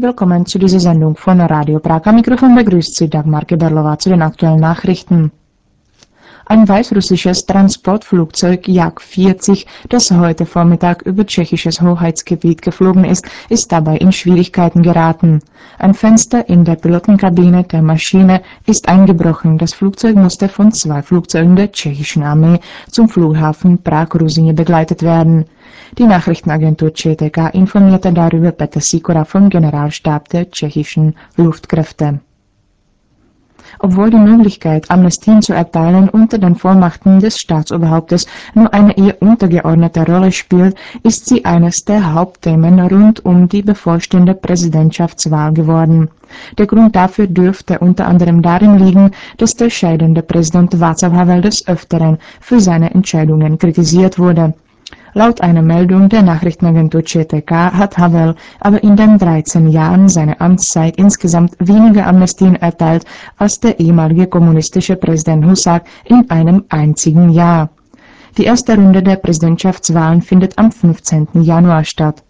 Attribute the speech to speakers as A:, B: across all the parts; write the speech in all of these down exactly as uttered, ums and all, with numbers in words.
A: Willkommen zu dieser Sendung von Radio Prag. Am Mikrofon begrüßt Sie Dagmar Geberlova zu den aktuellen Nachrichten. Ein weißrussisches Transportflugzeug Jak vierzig, das heute Vormittag über tschechisches Hoheitsgebiet geflogen ist, ist dabei in Schwierigkeiten geraten. Ein Fenster in der Pilotenkabine der Maschine ist eingebrochen. Das Flugzeug musste von zwei Flugzeugen der tschechischen Armee zum Flughafen Prag-Ruzyně begleitet werden. Die Nachrichtenagentur C T K informierte darüber Petr Sikora vom Generalstab der tschechischen Luftkräfte. Obwohl die Möglichkeit, Amnestien zu erteilen unter den Vollmachten des Staatsoberhauptes nur eine eher untergeordnete Rolle spielt, ist sie eines der Hauptthemen rund um die bevorstehende Präsidentschaftswahl geworden. Der Grund dafür dürfte unter anderem darin liegen, dass der scheidende Präsident Václav Havel des Öfteren für seine Entscheidungen kritisiert wurde. Laut einer Meldung der Nachrichtenagentur C T K hat Havel aber in den dreizehn Jahren seiner Amtszeit insgesamt weniger Amnestien erteilt als der ehemalige kommunistische Präsident Husak in einem einzigen Jahr. Die erste Runde der Präsidentschaftswahlen findet am fünfzehnten Januar statt.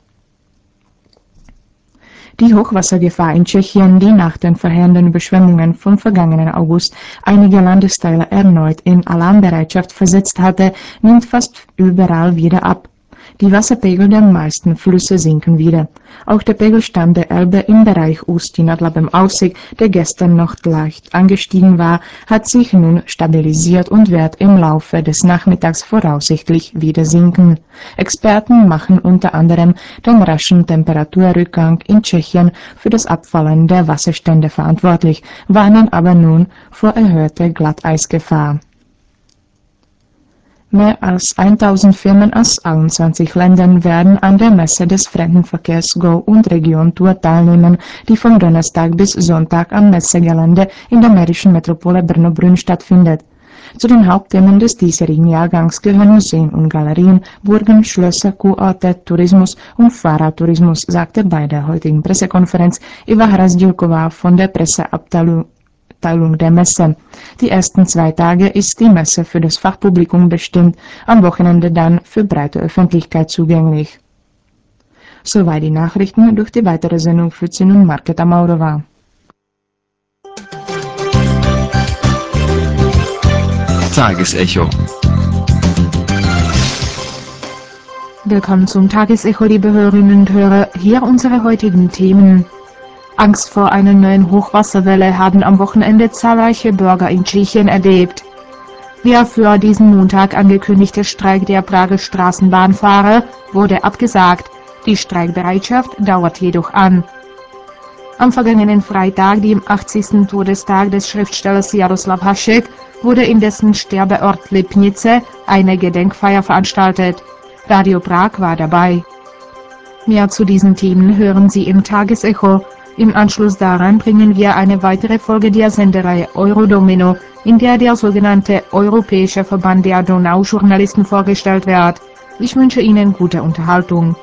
A: Die Hochwassergefahr in Tschechien, die nach den verheerenden Überschwemmungen vom vergangenen August einige Landesteile erneut in Alarmbereitschaft versetzt hatte, nimmt fast überall wieder ab. Die Wasserpegel der meisten Flüsse sinken wieder. Auch der Pegelstand der Elbe im Bereich Ústí nad Labem-Aussig, der gestern noch leicht angestiegen war, hat sich nun stabilisiert und wird im Laufe des Nachmittags voraussichtlich wieder sinken. Experten machen unter anderem den raschen Temperaturrückgang in Tschechien für das Abfallen der Wasserstände verantwortlich, warnen aber nun vor erhöhter Glatteisgefahr. Mehr als tausend Firmen aus einundzwanzig Ländern werden an der Messe des Fremdenverkehrs Go und Region Tour teilnehmen, die vom Donnerstag bis Sonntag am Messegelände in der mährischen Metropole Brno-Brünn stattfindet. Zu den Hauptthemen des diesjährigen Jahrgangs gehören Museen und Galerien, Burgen, Schlösser, Kurorte, Tourismus und Fahrradtourismus, sagte bei der heutigen Pressekonferenz Eva Hrazdilková von der Presseabteilung der Messe. Die ersten zwei Tage ist die Messe für das Fachpublikum bestimmt, am Wochenende dann für breite Öffentlichkeit zugänglich. Soweit die Nachrichten. Durch die weitere Sendung führt sie nun Markéta Maurová.
B: Tagesecho.
A: Willkommen zum Tagesecho, liebe Hörerinnen und Hörer. Hier unsere heutigen Themen. Angst vor einer neuen Hochwasserwelle haben am Wochenende zahlreiche Bürger in Tschechien erlebt. Der für diesen Montag angekündigte Streik der Prager Straßenbahnfahrer wurde abgesagt. Die Streikbereitschaft dauert jedoch an. Am vergangenen Freitag, dem achtzigsten Todestag des Schriftstellers Jaroslav Hašek, wurde in dessen Sterbeort Lipnice eine Gedenkfeier veranstaltet. Radio Prag war dabei. Mehr zu diesen Themen hören Sie im Tagesecho. Im Anschluss daran bringen wir eine weitere Folge der Sendereihe Eurodomino, in der der sogenannte Europäische Verband der Donaujournalisten vorgestellt wird. Ich wünsche Ihnen gute Unterhaltung.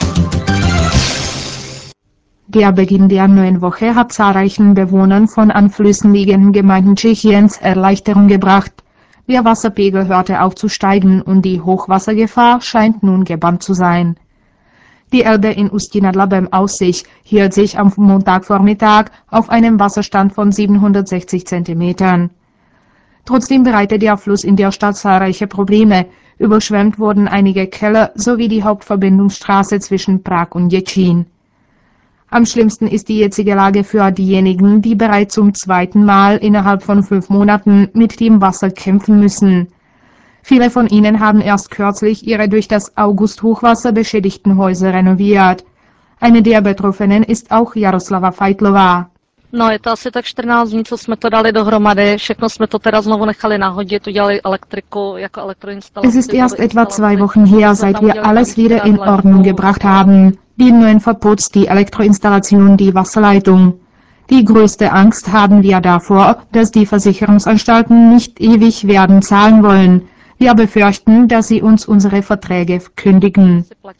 A: Der Beginn der neuen Woche hat zahlreichen Bewohnern von an Flüssen liegenden Gemeinden Tschechiens Erleichterung gebracht. Der Wasserpegel hörte auf zu steigen und die Hochwassergefahr scheint nun gebannt zu sein. Die Elbe in Ústí nad Labem-Aussig hielt sich am Montagvormittag auf einem Wasserstand von siebenhundertsechzig Zentimetern. Trotzdem bereitet der Fluss in der Stadt zahlreiche Probleme. Überschwemmt wurden einige Keller sowie die Hauptverbindungsstraße zwischen Prag und Děčín. Am schlimmsten ist die jetzige Lage für diejenigen, die bereits zum zweiten Mal innerhalb von fünf Monaten mit dem Wasser kämpfen müssen. Viele von ihnen haben erst kürzlich ihre durch das August-Hochwasser beschädigten Häuser renoviert. Eine der Betroffenen ist auch Jaroslava Fajtlová.
C: No, je to asi tak čtrnáct dní, co jsme to dali dohromady. Všechno jsme to teda znovu nechali nahodit, udělali elektriku jako elektroinstalaci.
A: Es ist erst etwa zwei Wochen her, seit wir alles wieder in Ordnung gebracht haben. Die neuen verputzt, die Elektroinstallation, die Wasserleitung. Die größte Angst haben wir davor, dass die Versicherungsanstalten nicht ewig werden zahlen wollen. Wir befürchten, dass sie uns unsere Verträge kündigen.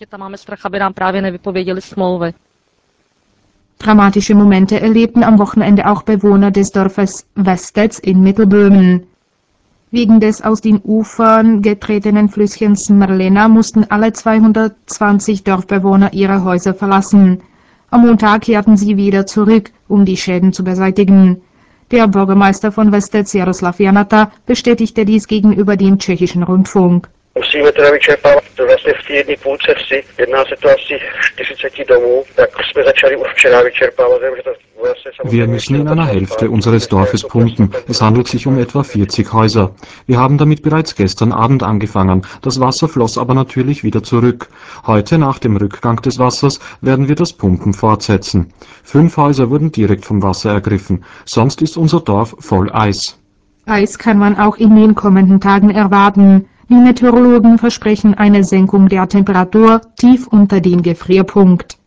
A: Dramatische Momente erlebten am Wochenende auch Bewohner des Dorfes Vestec in Mittelböhmen. Wegen des aus den Ufern getretenen Flüsschens Mrlina mussten alle zweihundertzwanzig Dorfbewohner ihre Häuser verlassen. Am Montag kehrten sie wieder zurück, um die Schäden zu beseitigen. Der Bürgermeister von Vestec Jaroslav Janata bestätigte dies gegenüber dem tschechischen Rundfunk.
D: Musíme teda vyčerpávat vlastně v té jedné půlce vsi. Jedná se to asi čtyřicet domů, tak jsme začali už včera vyčerpávat.
B: Wir müssen in einer Hälfte unseres Dorfes pumpen. Es handelt sich um etwa vierzig Häuser. Wir haben damit bereits gestern Abend angefangen. Das Wasser floss aber natürlich wieder zurück. Heute, nach dem Rückgang des Wassers, werden wir das Pumpen fortsetzen. Fünf Häuser wurden direkt vom Wasser ergriffen. Sonst ist unser Dorf voll Eis.
A: Eis kann man auch in den kommenden Tagen erwarten. Die Meteorologen versprechen eine Senkung der Temperatur tief unter den Gefrierpunkt.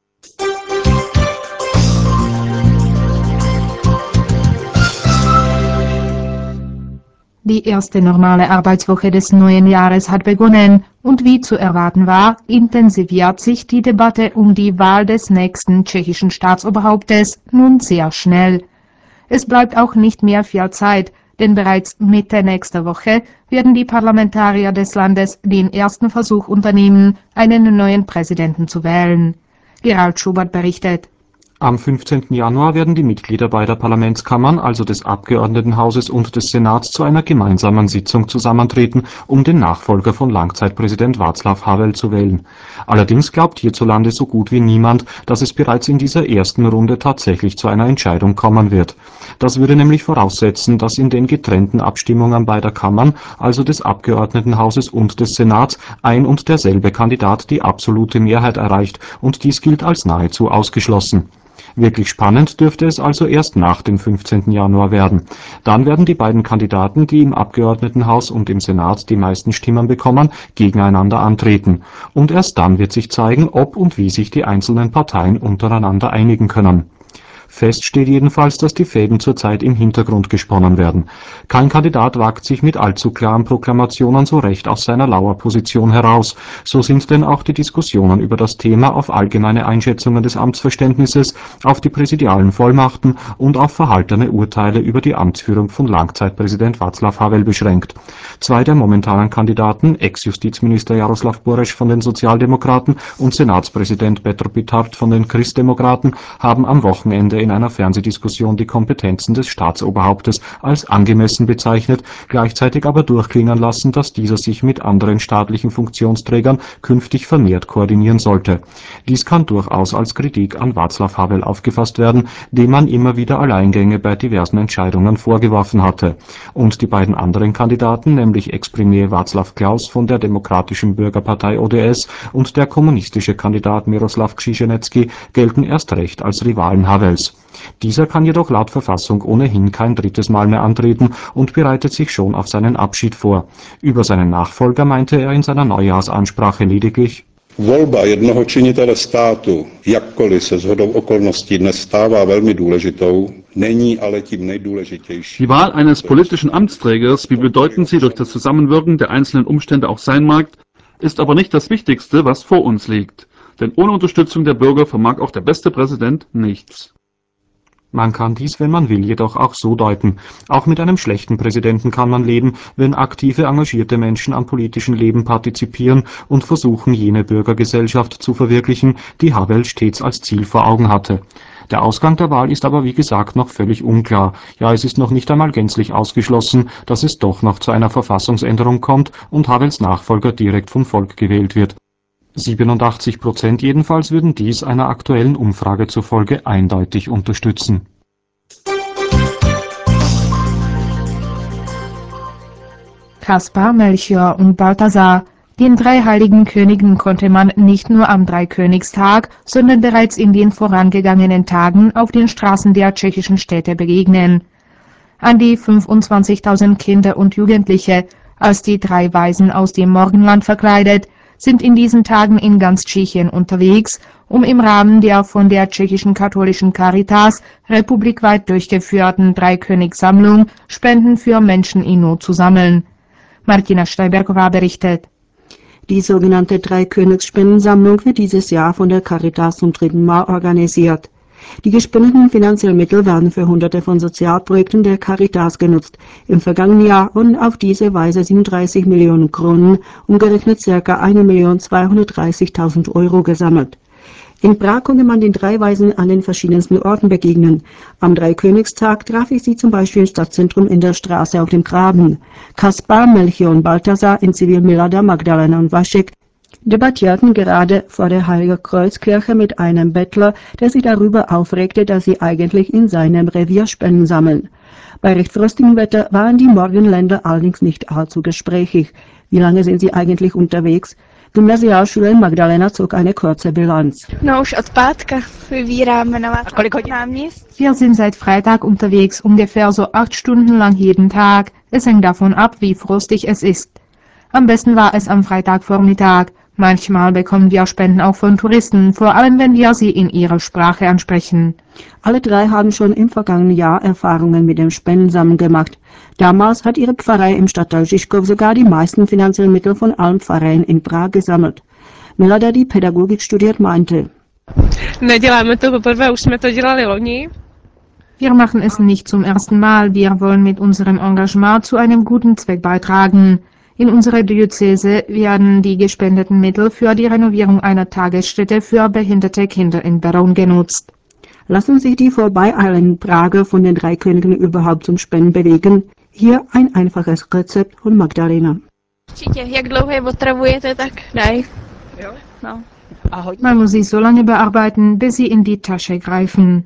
A: Die erste normale Arbeitswoche des neuen Jahres hat begonnen und wie zu erwarten war, intensiviert sich die Debatte um die Wahl des nächsten tschechischen Staatsoberhauptes nun sehr schnell. Es bleibt auch nicht mehr viel Zeit, denn bereits Mitte nächster Woche werden die Parlamentarier des Landes den ersten Versuch unternehmen, einen neuen Präsidenten zu wählen. Gerald Schubert berichtet.
B: Am fünfzehnten Januar werden die Mitglieder beider Parlamentskammern, also des Abgeordnetenhauses und des Senats, zu einer gemeinsamen Sitzung zusammentreten, um den Nachfolger von Langzeitpräsident Václav Havel zu wählen. Allerdings glaubt hierzulande so gut wie niemand, dass es bereits in dieser ersten Runde tatsächlich zu einer Entscheidung kommen wird. Das würde nämlich voraussetzen, dass in den getrennten Abstimmungen beider Kammern, also des Abgeordnetenhauses und des Senats, ein und derselbe Kandidat die absolute Mehrheit erreicht, und dies gilt als nahezu ausgeschlossen. Wirklich spannend dürfte es also erst nach dem fünfzehnten Januar werden. Dann werden die beiden Kandidaten, die im Abgeordnetenhaus und im Senat die meisten Stimmen bekommen, gegeneinander antreten. Und erst dann wird sich zeigen, ob und wie sich die einzelnen Parteien untereinander einigen können. Fest steht jedenfalls, dass die Fäden zurzeit im Hintergrund gesponnen werden. Kein Kandidat wagt sich mit allzu klaren Proklamationen so recht aus seiner Lauerposition heraus. So sind denn auch die Diskussionen über das Thema auf allgemeine Einschätzungen des Amtsverständnisses, auf die präsidialen Vollmachten und auf verhaltene Urteile über die Amtsführung von Langzeitpräsident Václav Havel beschränkt. Zwei der momentanen Kandidaten, Ex-Justizminister Jaroslav Bureš von den Sozialdemokraten und Senatspräsident Petr Pitart von den Christdemokraten, haben am Wochenende in einer Fernsehdiskussion die Kompetenzen des Staatsoberhauptes als angemessen bezeichnet, gleichzeitig aber durchklingen lassen, dass dieser sich mit anderen staatlichen Funktionsträgern künftig vermehrt koordinieren sollte. Dies kann durchaus als Kritik an Václav Havel aufgefasst werden, dem man immer wieder Alleingänge bei diversen Entscheidungen vorgeworfen hatte. Und die beiden anderen Kandidaten, nämlich Ex-Premier Václav Klaus von der Demokratischen Bürgerpartei O D S und der kommunistische Kandidat Miroslav Křiženecký, gelten erst recht als Rivalen Havels. Dieser kann jedoch laut Verfassung ohnehin kein drittes Mal mehr antreten und bereitet sich schon auf seinen Abschied vor. Über seinen Nachfolger meinte er in seiner Neujahrsansprache lediglich:
E: Volba jednoho činitele státu, jakkoliv se shodou okolností dnes stává velmi důležitou, není ale tím nejdůležitějším.
F: Die Wahl eines politischen Amtsträgers, wie bedeutend sie durch das Zusammenwirken der einzelnen Umstände auch sein mag, ist aber nicht das Wichtigste, was vor uns liegt. Denn ohne Unterstützung der Bürger vermag auch der beste Präsident nichts.
B: Man kann dies, wenn man will, jedoch auch so deuten. Auch mit einem schlechten Präsidenten kann man leben, wenn aktive, engagierte Menschen am politischen Leben partizipieren und versuchen, jene Bürgergesellschaft zu verwirklichen, die Havel stets als Ziel vor Augen hatte. Der Ausgang der Wahl ist aber wie gesagt noch völlig unklar. Ja, es ist noch nicht einmal gänzlich ausgeschlossen, dass es doch noch zu einer Verfassungsänderung kommt und Havels Nachfolger direkt vom Volk gewählt wird. siebenundachtzig Prozent jedenfalls würden dies einer aktuellen Umfrage zufolge eindeutig unterstützen.
A: Kaspar, Melchior und Balthasar. Den drei heiligen Königen konnte man nicht nur am Dreikönigstag, sondern bereits in den vorangegangenen Tagen auf den Straßen der tschechischen Städte begegnen. An die fünfundzwanzigtausend Kinder und Jugendliche, als die drei Weisen aus dem Morgenland verkleidet, sind in diesen Tagen in ganz Tschechien unterwegs, um im Rahmen der von der tschechischen katholischen Caritas republikweit durchgeführten Dreikönigssammlung Spenden für Menschen in Not zu sammeln. Martina Steiberková berichtet.
G: Die sogenannte Dreikönigsspendensammlung wird dieses Jahr von der Caritas zum dritten Mal organisiert. Die gespendeten finanziellen Mittel werden für hunderte von Sozialprojekten der Caritas genutzt. Im vergangenen Jahr wurden auf diese Weise siebenunddreißig Millionen Kronen, umgerechnet ca. eine Million zweihundertdreißigtausend Euro gesammelt. In Prag konnte man den drei Weisen an den verschiedensten Orten begegnen. Am Dreikönigstag traf ich sie zum Beispiel im Stadtzentrum in der Straße auf dem Graben. Kaspar, Melchior und Balthasar in Zivil-Milada, Magdalena und Vašek debattierten gerade vor der Heilige-Kreuz-Kirche mit einem Bettler, der sich darüber aufregte, dass sie eigentlich in seinem Revier Spenden sammeln. Bei recht frostigem Wetter waren die Morgenländer allerdings nicht allzu gesprächig. Wie lange sind sie eigentlich unterwegs? Gymnasialschülerin Magdalena zog eine kurze Bilanz.
H: No, už od pátka vybíráme na vás náměstí.
A: Wir sind seit Freitag unterwegs, ungefähr so acht Stunden lang jeden Tag. Es hängt davon ab, wie frostig es ist. Am besten war es am Freitagvormittag. Manchmal bekommen wir Spenden auch von Touristen, vor allem wenn wir sie in ihrer Sprache ansprechen.
G: Alle drei haben schon im vergangenen Jahr Erfahrungen mit dem Spendensammeln gemacht. Damals hat ihre Pfarrei im Stadtteil Žižkov sogar die meisten finanziellen Mittel von allen Pfarreien in Prag gesammelt. Milada, die Pädagogik studiert, meinte:
H: Neděláme to poprvé, už jsme to dělali loni.
A: Wir machen es nicht zum ersten Mal. Wir wollen mit unserem Engagement zu einem guten Zweck beitragen. In unserer Diözese werden die gespendeten Mittel für die Renovierung einer Tagesstätte für behinderte Kinder in Beroun genutzt.
G: Lassen sich die vorbeieilenden Prager von den drei Königen überhaupt zum Spenden bewegen? Hier ein einfaches Rezept von Magdalena.
H: Jak dlouho je otravujete, tak daj. No.
A: Man muss sie so lange bearbeiten, bis sie in die Tasche greifen.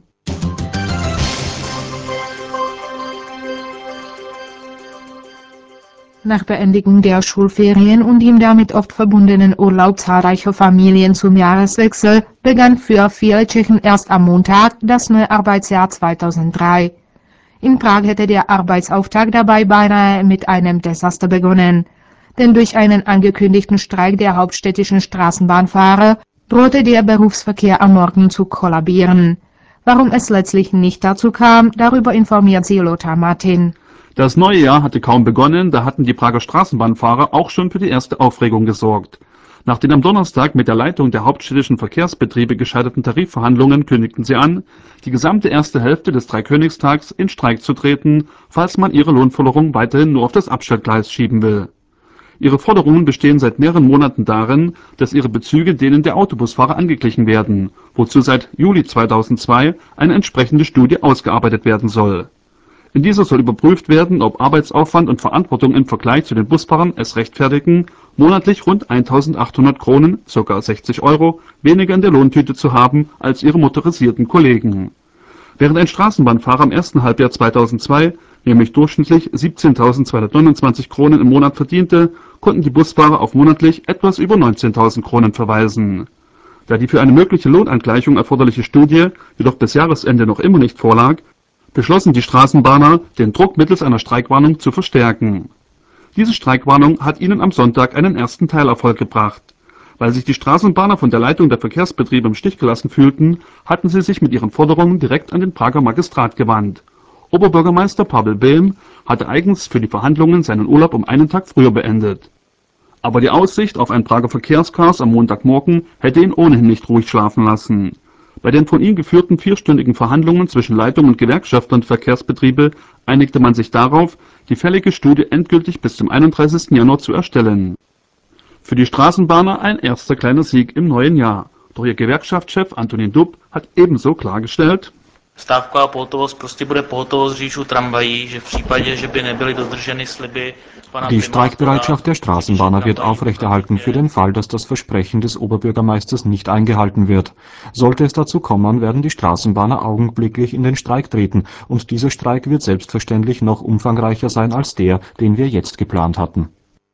A: Nach Beendigung der Schulferien und dem damit oft verbundenen Urlaub zahlreicher Familien zum Jahreswechsel begann für viele Tschechen erst am Montag das neue Arbeitsjahr zweitausenddrei. In Prag hätte der Arbeitsauftakt dabei beinahe mit einem Desaster begonnen. Denn durch einen angekündigten Streik der hauptstädtischen Straßenbahnfahrer drohte der Berufsverkehr am Morgen zu kollabieren. Warum es letztlich nicht dazu kam, darüber informiert sie Lothar Martin.
F: Das neue Jahr hatte kaum begonnen, da hatten die Prager Straßenbahnfahrer auch schon für die erste Aufregung gesorgt. Nach den am Donnerstag mit der Leitung der hauptstädtischen Verkehrsbetriebe gescheiterten Tarifverhandlungen kündigten sie an, die gesamte erste Hälfte des Dreikönigstags in Streik zu treten, falls man ihre Lohnforderung weiterhin nur auf das Abstellgleis schieben will. Ihre Forderungen bestehen seit mehreren Monaten darin, dass ihre Bezüge denen der Autobusfahrer angeglichen werden, wozu seit Juli zweitausendzwei eine entsprechende Studie ausgearbeitet werden soll. In dieser soll überprüft werden, ob Arbeitsaufwand und Verantwortung im Vergleich zu den Busfahrern es rechtfertigen, monatlich rund eintausendachthundert Kronen, ca. sechzig Euro, weniger in der Lohntüte zu haben als ihre motorisierten Kollegen. Während ein Straßenbahnfahrer im ersten Halbjahr zweitausendzwei nämlich durchschnittlich siebzehntausendzweihundertneunundzwanzig Kronen im Monat verdiente, konnten die Busfahrer auf monatlich etwas über neunzehntausend Kronen verweisen. Da die für eine mögliche Lohnangleichung erforderliche Studie jedoch bis Jahresende noch immer nicht vorlag, beschlossen die Straßenbahner, den Druck mittels einer Streikwarnung zu verstärken. Diese Streikwarnung hat ihnen am Sonntag einen ersten Teilerfolg gebracht. Weil sich die Straßenbahner von der Leitung der Verkehrsbetriebe im Stich gelassen fühlten, hatten sie sich mit ihren Forderungen direkt an den Prager Magistrat gewandt. Oberbürgermeister Pavel Behm hatte eigens für die Verhandlungen seinen Urlaub um einen Tag früher beendet. Aber die Aussicht auf ein Prager Verkehrschaos am Montagmorgen hätte ihn ohnehin nicht ruhig schlafen lassen. Bei den von ihm geführten vierstündigen Verhandlungen zwischen Leitung und Gewerkschaftern der Verkehrsbetriebe einigte man sich darauf, die fällige Studie endgültig bis zum einunddreißigsten Januar zu erstellen. Für die Straßenbahner ein erster kleiner Sieg im neuen Jahr. Doch ihr Gewerkschaftschef Antonín Dub hat ebenso klargestellt:
I: Stávková pohotovost prostě bude pohotovost řidičů tramvají, že v případě, že by nebyly dodrženy sliby pana
B: Die Streikbereitschaft der Straßenbahner wird aufrechterhalten für den Fall, dass das Versprechen des Oberbürgermeisters nicht eingehalten wird. Sollte es dazu kommen, werden die Straßenbahner augenblicklich in den Streik treten, und dieser Streik wird selbstverständlich noch umfangreicher sein als der, den wir jetzt geplant hatten.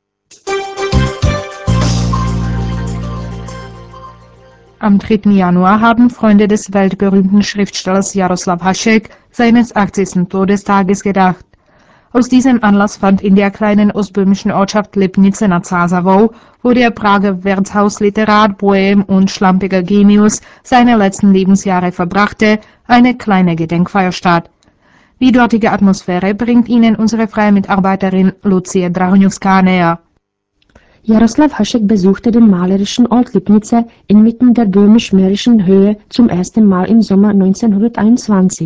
A: Am dritten Januar haben Freunde des weltberühmten Schriftstellers Jaroslav Hašek seines achtzigsten Todestages gedacht. Aus diesem Anlass fand in der kleinen ostböhmischen Ortschaft Lipnice nad Sázavou, wo der Prager Wirtshausliterat, Bohem und schlampiger Genius seine letzten Lebensjahre verbrachte, eine kleine Gedenkfeier statt. Die dortige Atmosphäre bringt Ihnen unsere freie Mitarbeiterin Lucie Drahňovská näher.
J: Jaroslav Hašek besuchte den malerischen Ort Lipnice inmitten der böhmisch-mährischen Höhe zum ersten Mal im Sommer neunzehnhunderteinundzwanzig.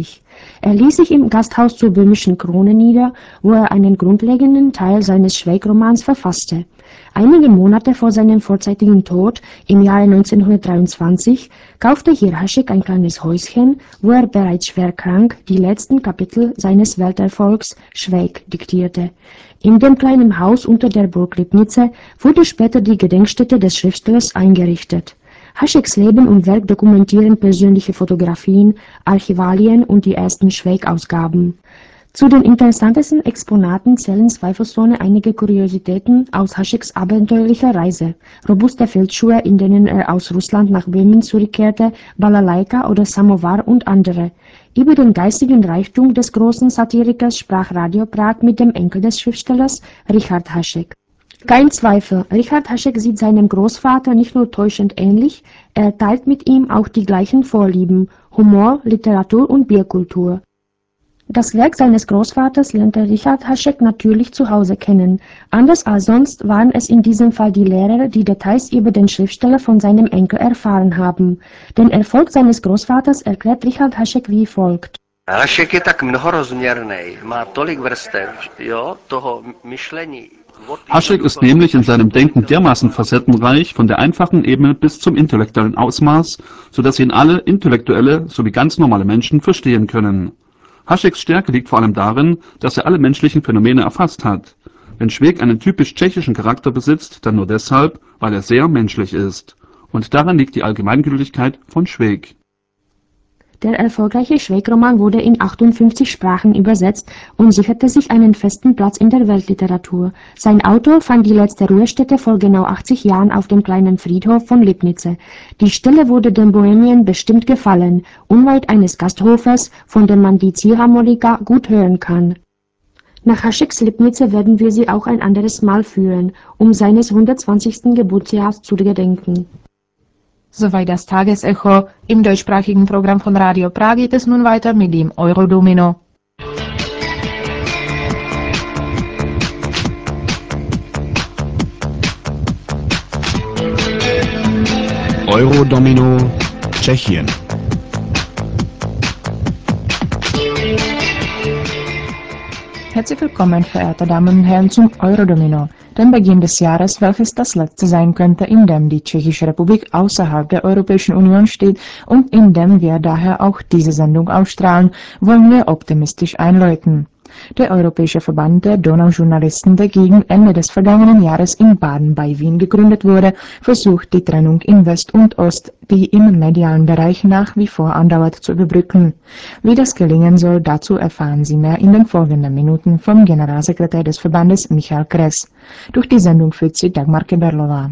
J: Er ließ sich im Gasthaus zur Böhmischen Krone nieder, wo er einen grundlegenden Teil seines Schweig-Romans verfasste. Einige Monate vor seinem vorzeitigen Tod, im Jahre neunzehnhundertdreiundzwanzig, kaufte hier Hašek ein kleines Häuschen, wo er bereits schwer krank die letzten Kapitel seines Welterfolgs Schweig diktierte. In dem kleinen Haus unter der Burg Lipnice wurde später die Gedenkstätte des Schriftstellers eingerichtet. Hašeks Leben und Werk dokumentieren persönliche Fotografien, Archivalien und die ersten Schweig-Ausgaben. Zu den interessantesten Exponaten zählen zweifelsohne einige Kuriositäten aus Hašeks abenteuerlicher Reise, robuste Filzschuhe, in denen er aus Russland nach Böhmen zurückkehrte, Balalaika oder Samovar und andere. Über den geistigen Reichtum des großen Satirikers sprach Radio Prag mit dem Enkel des Schriftstellers, Richard Hašek. Kein Zweifel, Richard Hašek sieht seinem Großvater nicht nur täuschend ähnlich, er teilt mit ihm auch die gleichen Vorlieben, Humor, Literatur und Bierkultur. Das Werk seines Großvaters lernte Richard Hašek natürlich zu Hause kennen. Anders als sonst waren es in diesem Fall die Lehrer, die Details über den Schriftsteller von seinem Enkel erfahren haben. Den Erfolg seines Großvaters erklärt Richard Hašek wie folgt.
K: Hašek je tak mnohorozměrný, má tolik vrstev, jo, toho myšlení.
F: Hašek ist nämlich in seinem Denken dermaßen facettenreich, von der einfachen Ebene bis zum intellektuellen Ausmaß, sodass ihn alle intellektuelle sowie ganz normale Menschen verstehen können. Hašeks Stärke liegt vor allem darin, dass er alle menschlichen Phänomene erfasst hat. Wenn Schweig einen typisch tschechischen Charakter besitzt, dann nur deshalb, weil er sehr menschlich ist. Und daran liegt die Allgemeingültigkeit von Schweig.
J: Der erfolgreiche Schweig-Roman wurde in achtundfünfzig Sprachen übersetzt und sicherte sich einen festen Platz in der Weltliteratur. Sein Autor fand die letzte Ruhestätte vor genau achtzig Jahren auf dem kleinen Friedhof von Lipnice. Die Stelle wurde den Bohemien bestimmt gefallen, unweit eines Gasthofes, von dem man die Ziehharmonika gut hören kann. Nach Hašeks Lipnice werden wir sie auch ein anderes Mal führen, um seines hundertzwanzigsten Geburtsjahrs zu gedenken.
A: Soweit das Tagesecho. Im deutschsprachigen Programm von Radio Prag geht es nun weiter mit dem Eurodomino.
L: Eurodomino Tschechien.
A: Herzlich willkommen, verehrte Damen und Herren, zum Eurodomino, dem Beginn des Jahres, welches das letzte sein könnte, in dem die Tschechische Republik außerhalb der Europäischen Union steht und in dem wir daher auch diese Sendung ausstrahlen, wollen wir optimistisch einläuten. Der Europäische Verband der Donaujournalisten, der gegen Ende des vergangenen Jahres in Baden bei Wien gegründet wurde, versucht die Trennung in West und Ost, die im medialen Bereich nach wie vor andauert, zu überbrücken. Wie das gelingen soll, dazu erfahren Sie mehr in den folgenden Minuten vom Generalsekretär des Verbandes Michal Kress. Durch die Sendung führt sie Dagmar Keberlová.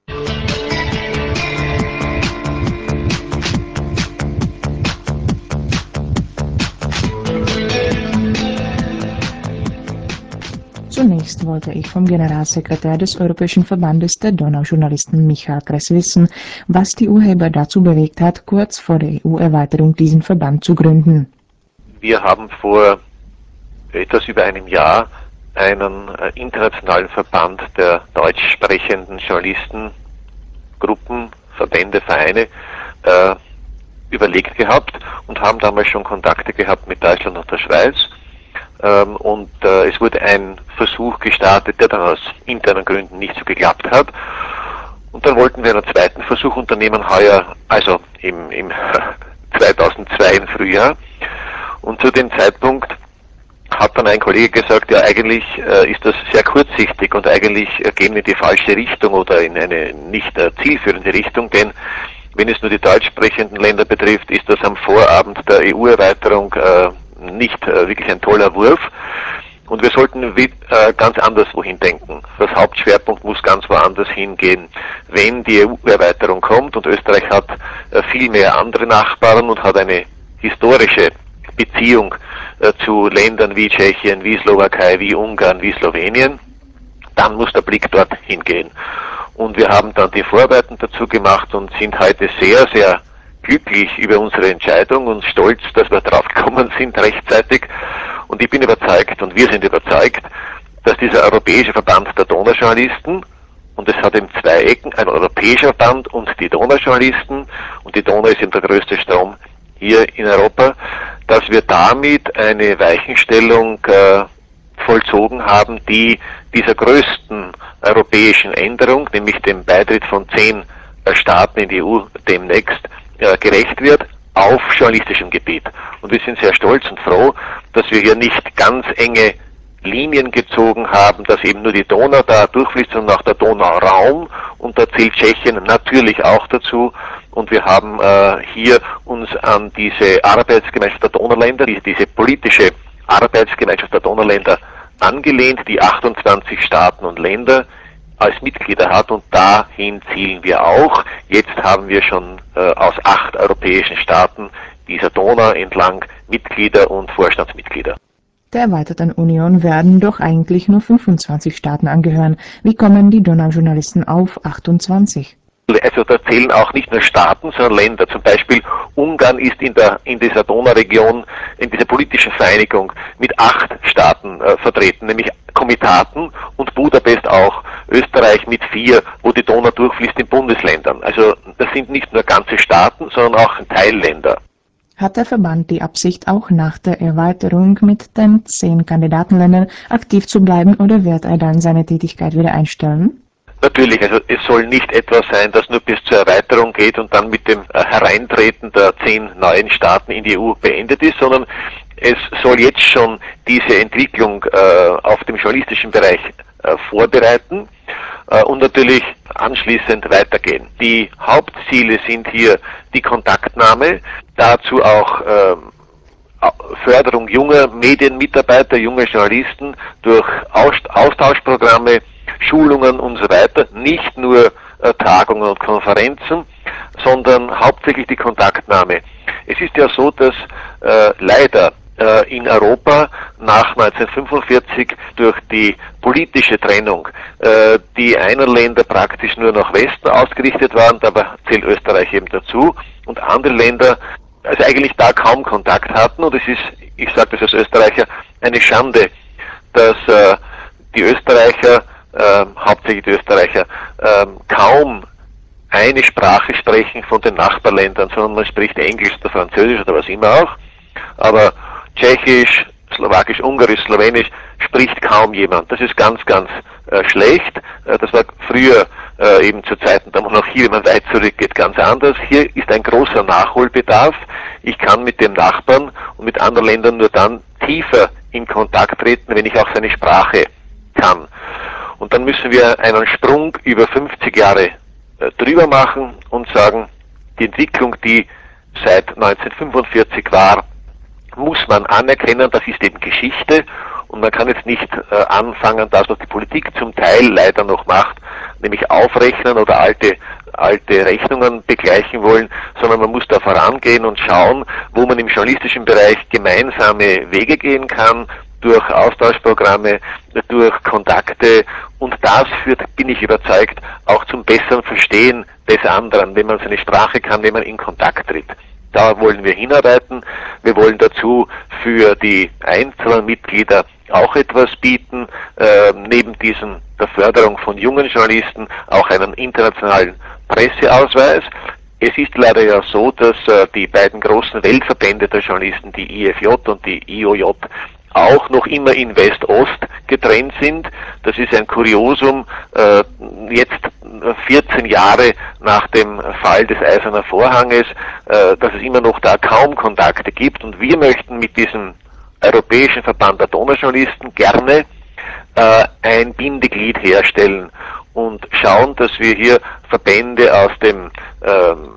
A: Zunächst wollte ich vom Generalsekretär des Europäischen Verbandes der Donaujournalisten Michal Kress wissen, was die Urheber dazu bewegt hat, kurz vor der E U-Erweiterung diesen Verband zu gründen.
M: Wir haben vor etwas über einem Jahr einen äh, internationalen Verband der deutsch sprechenden Journalisten, Gruppen, Verbände, Vereine äh, überlegt gehabt und haben damals schon Kontakte gehabt mit Deutschland und der Schweiz. Ähm, und äh, es wurde ein Versuch gestartet, der dann aus internen Gründen nicht so geklappt hat. Und dann wollten wir einen zweiten Versuch unternehmen, heuer, also im, im zweitausendzwei im Frühjahr. Und zu dem Zeitpunkt hat dann ein Kollege gesagt, ja eigentlich äh, ist das sehr kurzsichtig und eigentlich äh, gehen wir in die falsche Richtung oder in eine nicht äh, zielführende Richtung, denn wenn es nur die deutsch sprechenden Länder betrifft, ist das am Vorabend der E U-Erweiterung äh, nicht äh, wirklich ein toller Wurf und wir sollten wie, äh, ganz anders wohin denken. Das Hauptschwerpunkt muss ganz woanders hingehen. Wenn die E U-Erweiterung kommt und Österreich hat äh, viel mehr andere Nachbarn und hat eine historische Beziehung äh, zu Ländern wie Tschechien, wie Slowakei, wie Ungarn, wie Slowenien, dann muss der Blick dort hingehen. Und wir haben dann die Vorarbeiten dazu gemacht und sind heute sehr, sehr glücklich über unsere Entscheidung und stolz, dass wir drauf gekommen sind rechtzeitig. Und ich bin überzeugt und wir sind überzeugt, dass dieser Europäische Verband der Donaujournalisten, und es hat eben zwei Ecken, ein Europäischer Verband und die Donaujournalisten, und die Donau ist eben der größte Strom hier in Europa, dass wir damit eine Weichenstellung äh, vollzogen haben, die dieser größten europäischen Änderung, nämlich dem Beitritt von zehn äh, Staaten in die E U demnächst, äh, gerecht wird, auf journalistischem Gebiet. Und wir sind sehr stolz und froh, dass wir hier nicht ganz enge Linien gezogen haben, dass eben nur die Donau da durchfließt, sondern auch der Donauraum, und da zählt Tschechien natürlich auch dazu. Und wir haben äh, hier uns an diese Arbeitsgemeinschaft der Donauländer, die, diese politische Arbeitsgemeinschaft der Donauländer angelehnt, die achtundzwanzig Staaten und Länder als Mitglieder hat, und dahin zielen wir auch. Jetzt haben wir schon äh, aus acht europäischen Staaten dieser Donau entlang Mitglieder und Vorstandsmitglieder.
A: Der erweiterten Union werden doch eigentlich nur fünfundzwanzig Staaten angehören. Wie kommen die Donaujournalisten auf achtundzwanzig?
M: Also da zählen auch nicht nur Staaten, sondern Länder. Zum Beispiel Ungarn ist in, der, in dieser Donauregion, in dieser politischen Vereinigung mit acht Staaten äh, vertreten, nämlich Komitaten, und Budapest auch. Österreich mit vier, wo die Donau durchfließt in Bundesländern. Also das sind nicht nur ganze Staaten, sondern auch Teilländer.
A: Hat der Verband die Absicht, auch nach der Erweiterung mit den zehn Kandidatenländern aktiv zu bleiben, oder wird er dann seine Tätigkeit wieder einstellen?
M: Natürlich, also es soll nicht etwas sein, das nur bis zur Erweiterung geht und dann mit dem äh, Hereintreten der zehn neuen Staaten in die E U beendet ist, sondern es soll jetzt schon diese Entwicklung äh, auf dem journalistischen Bereich äh, vorbereiten äh, und natürlich anschließend weitergehen. Die Hauptziele sind hier die Kontaktnahme, dazu auch äh, Förderung junger Medienmitarbeiter, junger Journalisten durch Austauschprogramme, Schulungen und so weiter, nicht nur äh, Tagungen und Konferenzen, sondern hauptsächlich die Kontaktnahme. Es ist ja so, dass äh, leider äh, in Europa nach neunzehnhundertfünfundvierzig durch die politische Trennung äh, die einen Länder praktisch nur nach Westen ausgerichtet waren, dabei zählt Österreich eben dazu, und andere Länder also eigentlich da kaum Kontakt hatten, und es ist, ich sage das als Österreicher, eine Schande, dass äh, die Österreicher, äh, hauptsächlich die Österreicher, äh, kaum eine Sprache sprechen von den Nachbarländern, sondern man spricht Englisch oder Französisch oder was immer auch, aber Tschechisch, Slowakisch, Ungarisch, Slowenisch spricht kaum jemand. Das ist ganz, ganz äh, schlecht. Äh, das war früher äh, eben zu Zeiten der Monarchie, wenn man weit zurückgeht, ganz anders. Hier ist ein großer Nachholbedarf. Ich kann mit dem Nachbarn und mit anderen Ländern nur dann tiefer in Kontakt treten, wenn ich auch seine Sprache kann. Und dann müssen wir einen Sprung über fünfzig Jahre äh, drüber machen und sagen, die Entwicklung, die seit neunzehnhundertfünfundvierzig war, muss man anerkennen, das ist eben Geschichte, und man kann jetzt nicht äh, anfangen, das, was die Politik zum Teil leider noch macht, nämlich aufrechnen oder alte, alte Rechnungen begleichen wollen, sondern man muss da vorangehen und schauen, wo man im journalistischen Bereich gemeinsame Wege gehen kann, durch Austauschprogramme, durch Kontakte, und das führt, bin ich überzeugt, auch zum besseren Verstehen des anderen, wenn man seine Sprache kann, wenn man in Kontakt tritt. Da wollen wir hinarbeiten. Wir wollen dazu für die einzelnen Mitglieder auch etwas bieten, äh, neben diesen der Förderung von jungen Journalisten auch einen internationalen Presseausweis. Es ist leider ja so, dass äh, die beiden großen Weltverbände der Journalisten, die I F J und die I O J, auch noch immer in West-Ost getrennt sind. Das ist ein Kuriosum, äh, jetzt vierzehn Jahre nach dem Fall des Eisernen Vorhanges, äh, dass es immer noch da kaum Kontakte gibt, und wir möchten mit diesem Europäischen Verband der Donaujournalisten gerne äh, ein Bindeglied herstellen und schauen, dass wir hier Verbände aus dem ähm,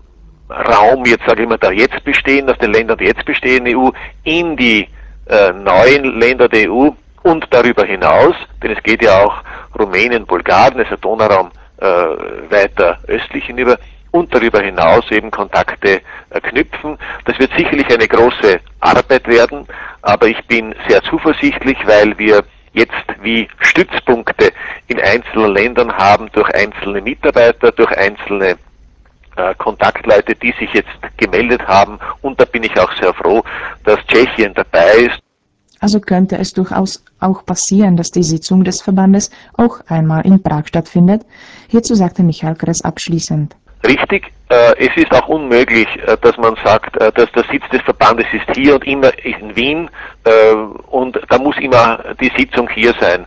M: Raum, jetzt sage ich mal, da jetzt bestehen, aus den Ländern, die jetzt bestehen in der E U, in die äh, neuen Länder der E U und darüber hinaus, denn es geht ja auch Rumänien, Bulgarien, also Donauraum äh, weiter östlich hinüber, und darüber hinaus eben Kontakte äh, knüpfen. Das wird sicherlich eine große Arbeit werden, aber ich bin sehr zuversichtlich, weil wir jetzt wie Stützpunkte in einzelnen Ländern haben, durch einzelne Mitarbeiter, durch einzelne äh, Kontaktleute, die sich jetzt gemeldet haben, und da bin ich auch sehr froh, dass Tschechien dabei ist.
A: Also könnte es durchaus auch passieren, dass die Sitzung des Verbandes auch einmal in Prag stattfindet. Hierzu sagte Michael Kress abschließend.
M: Richtig, Es ist auch unmöglich, dass man sagt, dass der Sitz des Verbandes ist hier und immer in Wien und da muss immer die Sitzung hier sein.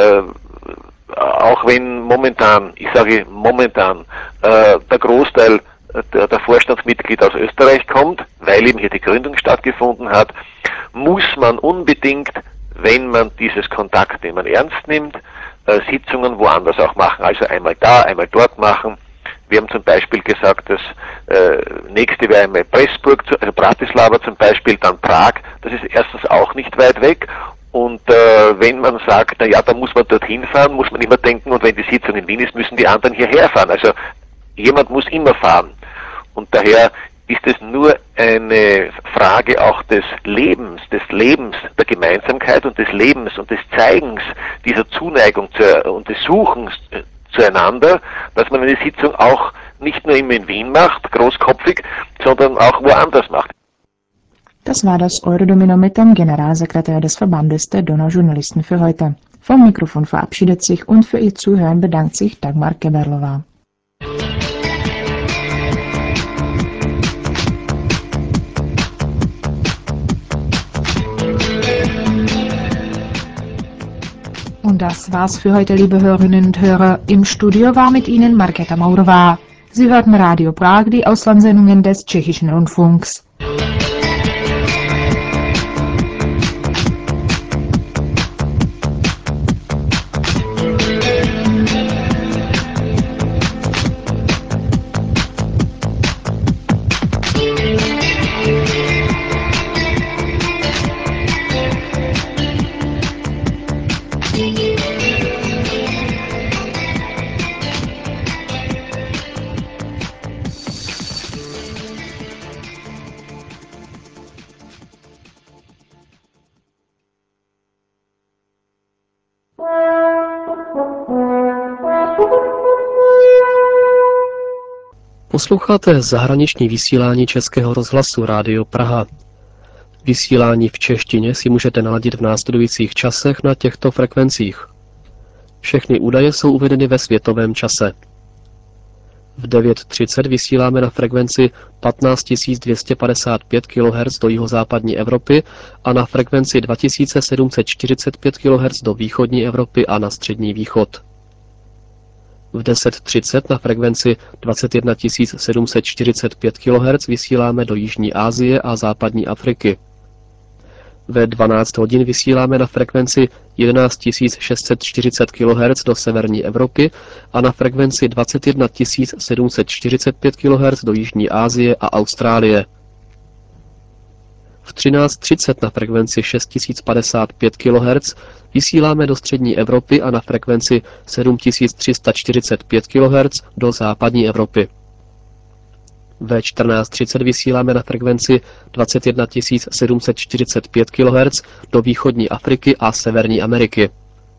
M: Auch wenn momentan, ich sage momentan, der Großteil der Vorstandsmitglieder aus Österreich kommt, weil eben hier die Gründung stattgefunden hat, muss man unbedingt, wenn man dieses Kontaktnehmen ernst nimmt, Sitzungen woanders auch machen. Also einmal da, einmal dort machen. Wir haben zum Beispiel gesagt, das äh, nächste wäre einmal Pressburg, also Bratislava zum Beispiel, dann Prag. Das ist erstens auch nicht weit weg. Und äh, wenn man sagt, na ja, da muss man dorthin fahren, muss man immer denken, und wenn die Sitzung in Wien ist, müssen die anderen hierher fahren. Also jemand muss immer fahren. Und daher ist es nur eine Frage auch des Lebens, des Lebens, der Gemeinsamkeit und des Lebens und des Zeigens dieser Zuneigung zur, und des Suchens äh, zueinander, dass man eine Sitzung auch nicht nur immer in Wien macht, großkopfig, sondern auch woanders macht.
A: Das war das Eurodomino mit dem Generalsekretär des Verbandes der Donaujournalisten für heute. Vom Mikrofon verabschiedet sich und für Ihr Zuhören bedankt sich Dagmar Keberlova. Und das war's für heute, liebe Hörerinnen und Hörer. Im Studio war mit Ihnen Markéta Maurová. Sie hörten Radio Prag, die Auslandssendungen des Tschechischen Rundfunks.
L: Posloucháte zahraniční vysílání Českého rozhlasu Rádio Praha. Vysílání v češtině si můžete naladit v následujících časech na těchto frekvencích. Všechny údaje jsou uvedeny ve světovém čase. V devět třicet vysíláme na frekvenci patnáct tisíc dvě stě padesát pět kilohertzů do jihozápadní Evropy a na frekvenci dva tisíce sedm set čtyřicet pět kilohertzů do východní Evropy a na střední východ. V deset třicet na frekvenci dvacet jedna tisíc sedm set čtyřicet pět kilohertzů vysíláme do Jižní Asie a západní Afriky. Ve dvanáct hodin vysíláme na frekvenci jedenáct tisíc šest set čtyřicet kilohertzů do severní Evropy a na frekvenci dvacet jedna tisíc sedm set čtyřicet pět kilohertzů do Jižní Asie a Austrálie. V třináct třicet na frekvenci šest tisíc padesát pět kilohertzů vysíláme do střední Evropy a na frekvenci sedm tisíc tři sta čtyřicet pět kilohertzů do západní Evropy. Ve čtrnáct třicet vysíláme na frekvenci dvacet jedna tisíc sedm set čtyřicet pět kilohertzů do východní Afriky a Severní Ameriky.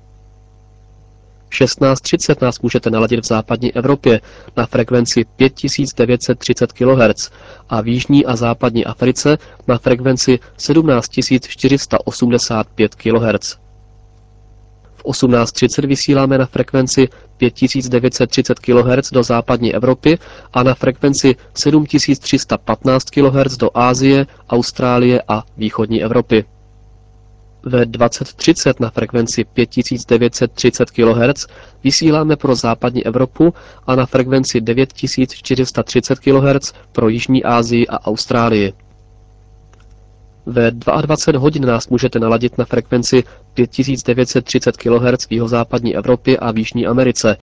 L: V šestnáct třicet nás můžete naladit v západní Evropě na frekvenci pět tisíc devět set třicet kilohertzů a v jižní a západní Africe na frekvenci sedmnáct tisíc čtyři sta osmdesát pět kilohertzů. V osmnáct třicet vysíláme na frekvenci pět tisíc devět set třicet kilohertzů do západní Evropy a na frekvenci sedm tisíc tři sta patnáct kilohertzů do Asie, Austrálie a východní Evropy. Ve dvacet třicet na frekvenci pět tisíc devět set třicet kilohertzů vysíláme pro západní Evropu a na frekvenci devět tisíc čtyři sta třicet kilohertzů pro Jižní Asii a Austrálii. Ve dvacet dva hodin nás můžete naladit na frekvenci pět tisíc devět set třicet kilohertzů v jihozápadní Evropě a v Jižní Americe